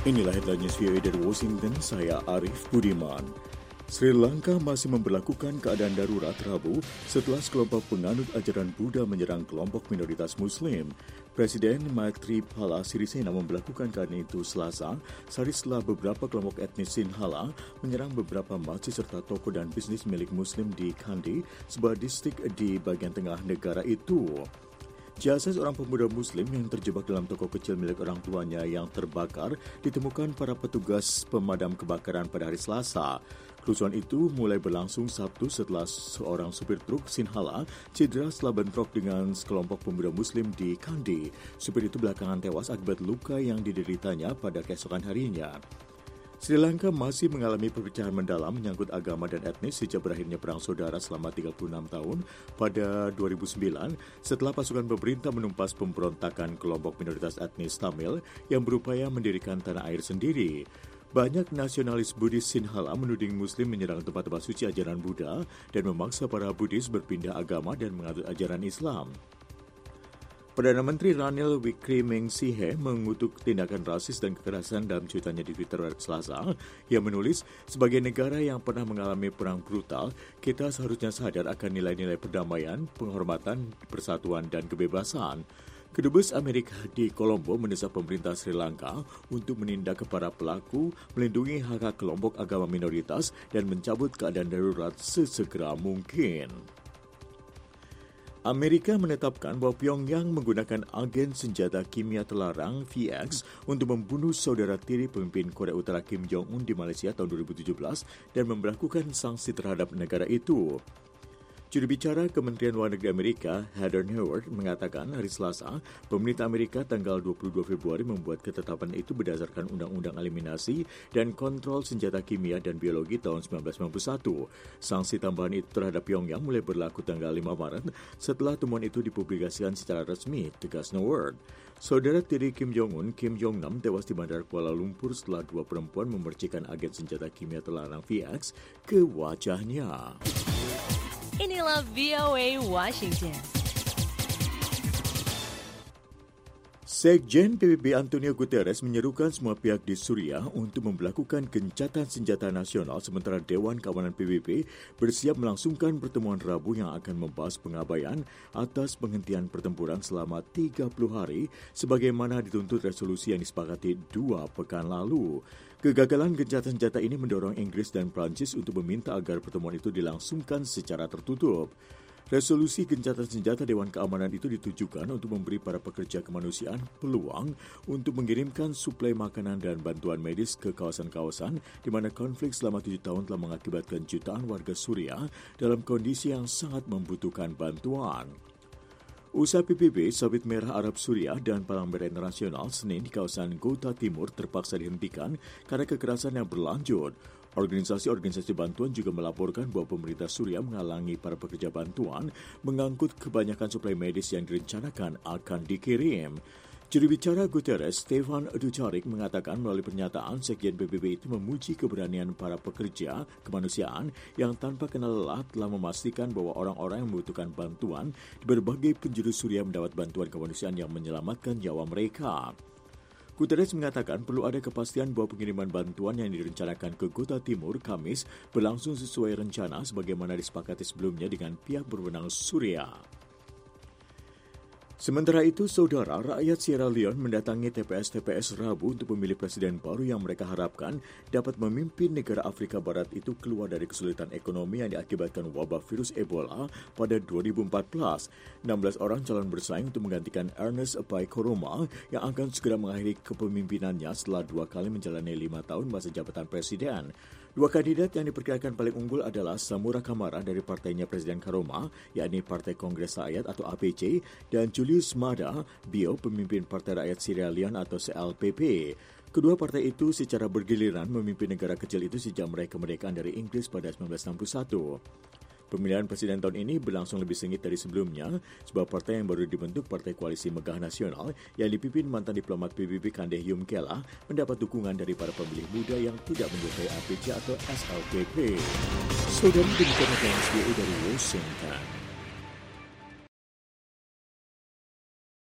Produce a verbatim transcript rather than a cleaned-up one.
Inilah headline news V O A dari Washington, saya Arif Budiman. Sri Lanka masih memberlakukan keadaan darurat Rabu setelah sekelompok penganut ajaran Buddha menyerang kelompok minoritas Muslim. Presiden Maithripala Sirisena memberlakukan keadaan itu Selasa, sehari setelah beberapa kelompok etnis Sinhala menyerang beberapa masjid serta toko dan bisnis milik Muslim di Kandy, sebuah distrik di bagian tengah negara itu. Jasad seorang pemuda Muslim yang terjebak dalam toko kecil milik orang tuanya yang terbakar ditemukan para petugas pemadam kebakaran pada hari Selasa. Kerusuhan itu mulai berlangsung Sabtu setelah seorang supir truk Sinhala cedera setelah bentrok dengan sekelompok pemuda Muslim di Kandy. Supir itu belakangan tewas akibat luka yang dideritanya pada keesokan harinya. Sri Lanka masih mengalami perpecahan mendalam menyangkut agama dan etnis sejak berakhirnya Perang Saudara selama tiga puluh enam tahun pada dua ribu sembilan setelah pasukan pemerintah menumpas pemberontakan kelompok minoritas etnis Tamil yang berupaya mendirikan tanah air sendiri. Banyak nasionalis Buddhis Sinhala menuding Muslim menyerang tempat-tempat suci ajaran Buddha dan memaksa para Buddhis berpindah agama dan menganut ajaran Islam. Perdana Menteri Ranil Wickremesinghe mengutuk tindakan rasis dan kekerasan dalam cuitannya di Twitter Selasa. Ia menulis, sebagai negara yang pernah mengalami perang brutal, kita seharusnya sadar akan nilai-nilai perdamaian, penghormatan, persatuan, dan kebebasan. Kedubes Amerika di Colombo mendesak pemerintah Sri Lanka untuk menindak para pelaku, melindungi hak-hak kelompok agama minoritas, dan mencabut keadaan darurat sesegera mungkin. Amerika menetapkan bahwa Pyongyang menggunakan agen senjata kimia terlarang V X untuk membunuh saudara tiri pemimpin Korea Utara Kim Jong-un di Malaysia tahun dua ribu tujuh belas dan memberlakukan sanksi terhadap negara itu. Juru bicara Kementerian Luar Negeri Amerika, Heather Nauert, mengatakan hari Selasa, pemerintah Amerika tanggal dua puluh dua Februari membuat ketetapan itu berdasarkan Undang-Undang Eliminasi dan Kontrol Senjata Kimia dan Biologi tahun sembilan belas sembilan puluh satu. Sanksi tambahan itu terhadap Pyongyang mulai berlaku tanggal lima Maret setelah temuan itu dipublikasikan secara resmi, tegas Nauert. Saudara tiri Kim Jong-un, Kim Jong-nam, tewas di Bandar Kuala Lumpur setelah dua perempuan memercikan agen senjata kimia terlarang V X ke wajahnya. Inilah V O A Washington. Sekjen P B B Antonio Guterres menyerukan semua pihak di Suriah untuk memberlakukan gencatan senjata nasional sementara Dewan Keamanan P B B bersiap melangsungkan pertemuan Rabu yang akan membahas pengabaian atas penghentian pertempuran selama tiga puluh hari sebagaimana dituntut resolusi yang disepakati dua pekan lalu. Kegagalan gencatan senjata ini mendorong Inggris dan Prancis untuk meminta agar pertemuan itu dilangsungkan secara tertutup. Resolusi gencatan senjata Dewan Keamanan itu ditujukan untuk memberi para pekerja kemanusiaan peluang untuk mengirimkan suplai makanan dan bantuan medis ke kawasan-kawasan di mana konflik selama tujuh tahun telah mengakibatkan jutaan warga Suriah dalam kondisi yang sangat membutuhkan bantuan. Usaha P B B, Sabit Merah Arab Suriah dan Palang Merah Internasional Senin di kawasan Ghouta Timur terpaksa dihentikan karena kekerasan yang berlanjut. Organisasi-organisasi bantuan juga melaporkan bahwa pemerintah Suriah menghalangi para pekerja bantuan mengangkut kebanyakan suplai medis yang direncanakan akan dikirim. Juru bicara Guterres, Stefan Dujarric, mengatakan melalui pernyataan Sekjen P B B itu memuji keberanian para pekerja kemanusiaan yang tanpa kenal lelah telah memastikan bahwa orang-orang yang membutuhkan bantuan di berbagai penjuru Suriah mendapat bantuan kemanusiaan yang menyelamatkan nyawa mereka. Guterres mengatakan perlu ada kepastian bahwa pengiriman bantuan yang direncanakan ke Ghouta Timur Kamis berlangsung sesuai rencana sebagaimana disepakati sebelumnya dengan pihak berwenang Suriah. Sementara itu, saudara, rakyat Sierra Leone mendatangi T P S-T P S Rabu untuk memilih presiden baru yang mereka harapkan dapat memimpin negara Afrika Barat itu keluar dari kesulitan ekonomi yang diakibatkan wabah virus Ebola pada dua ribu empat belas. enam belas orang calon bersaing untuk menggantikan Ernest Bai Koroma yang akan segera mengakhiri kepemimpinannya setelah dua kali menjalani lima tahun masa jabatan presiden. Dua kandidat yang diperkirakan paling unggul adalah Samura Kamara dari partainya Presiden Koroma, yakni Partai Kongres Rakyat atau A P C, dan Julius Maada Bio, pemimpin Partai Rakyat Sierra Leone atau C L P P. Kedua partai itu secara bergiliran memimpin negara kecil itu sejak meraih kemerdekaan dari Inggris pada sembilan belas enam puluh satu. Pemilihan presiden tahun ini berlangsung lebih sengit dari sebelumnya, sebuah partai yang baru dibentuk Partai Koalisi Megah Nasional yang dipimpin mantan diplomat P B B Kandeh Yumkela mendapat dukungan dari para pemilih muda yang tidak menyukai A P C atau S L P P. Saudara, demikian yang dari Washington.